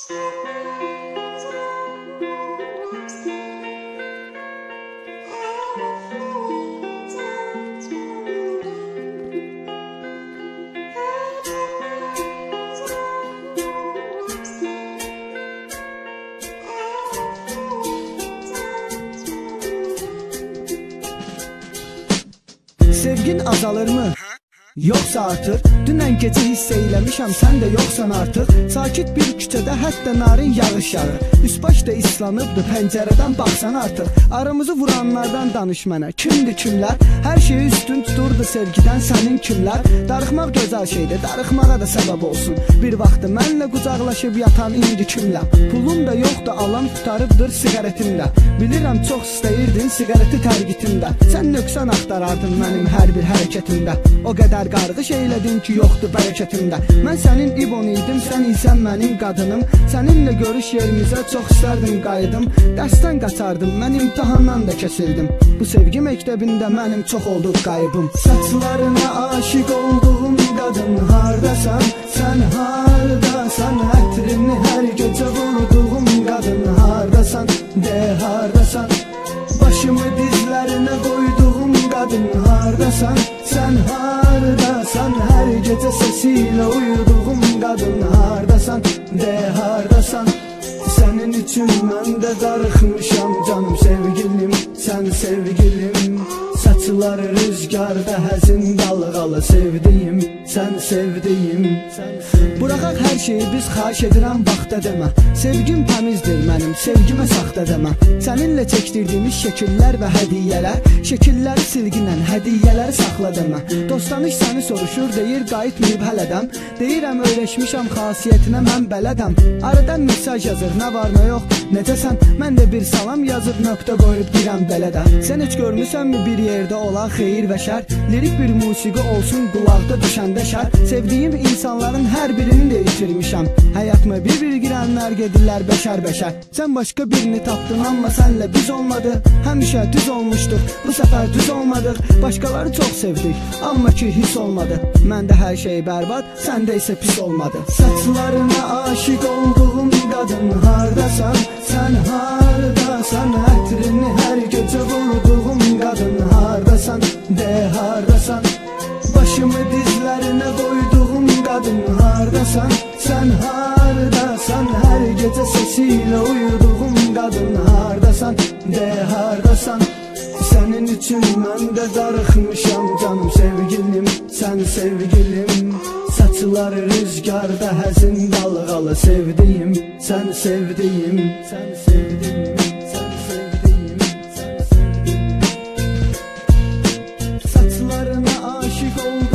Sevgin azalır mı? Yoxsa artıq? Dünən gecə hiss eyləmişəm, sən də yoxsan artıq. Sakit bir küçədə hətta narin yağış yağır. Üst-baş da islanıbdı, pəncərədən baxsan artıq. Aramızı vuranlardan danış mənə, kimdir kimlər? Hər şeyi üstün tuturdu sevgidən sənin kimlər? Darıxmaq gözəl şeydir, darıxmağa da səbəb olsun. Bir vaxtı mənlə qucaqlaşıb yatan indi kimlər? Pulum da yoxdur, alan tutarıbdır siqaretimdə. Bilirəm çox istəyirdin siqareti tərgitimdə. Sən nöqsan axtarardın mənim hər bir hərəkətimdə. O qədər qarğış eylədin ki, yoxdur bərəkətimdə. Mən sənin ibon idim, sən isə mənim qadınım. Səninlə görüş yerimizə çox istərdim qayıdım. Dərsdən qaçardım, mən imtihandan da kəsildim. Bu sevgi məktəbində mənim çox oldu qaybım. Saçlarına aşiq olduğum qadın hardasan? Sən hardasan? Ətrini hər gecə vurduğum qadın hardasan? De hardasan? Başımı dizlərinə qoyduğum qadın hardasan? Sən hardasan? Hər gecə sesiyle uyuduğum qadın hardasan? De hardasan? Sənin üçün mən də darıxmışam canım sevgilim, sən sevgilim. Saçları rüzgarda həzin dalğalı sevdiyim, sən sevdiyim. Buraxaq hər şeyi biz xahiş edirəm vaxta demə. Sevgim təmizdir mənim, sevgimə saxta demə. Səninlə çəkdirdiyimiz şəkillər və hədiyyələr, şəkilləri silginən hədiyyələri saxla demə. Dostanış səni soruşur, deyir qayıtmayıb hələdəm. Deyirəm öyrəşmişəm xasiyyətinə mən bələdəm. Aradan mesaj yazır, nə var nə yox, necəsən? Mən də bir salam yazıb nöqtə qoyub girəm belədə. Sən heç görmüsənmi bir yerdə olan xeyir və şər? Lirik bir musiqi olsun qulaqda düşəndə şər. Sevdiyim insanların hər birini də itirmişəm. Həyatıma bir-bir girənlər gedirlər bəşər-bəşər. Sən başqa birini tapdın, amma sənlə biz olmadı. Həmişə düz olmuşduq, bu səfər düz olmadıq. Başqaları çox sevdik, amma ki hiss olmadı. Məndə hər şey bərbad, səndə isə pis olmadı. Saçlarına aşiq olduğum qadın hardasan? Sən hardasan? Ətrini hər gecə vurduğum qadın hardasan? De hardasan? Başımı dizlərinə qoyduğum qadın hardasan? Sən hardasan? Hər gecə sesiyle uyuduğum qadın hardasan? De hardasan? Sənin üçün mən də darıxmışam canım sevgilim, sən sevgilim. Saçları rüzgarda həzin dalğalı sevdiyim, sən sevdiyim, sən sevdiyim, sən sevdiyim, sən sevdiyim. Saçlarına aşiq oldum.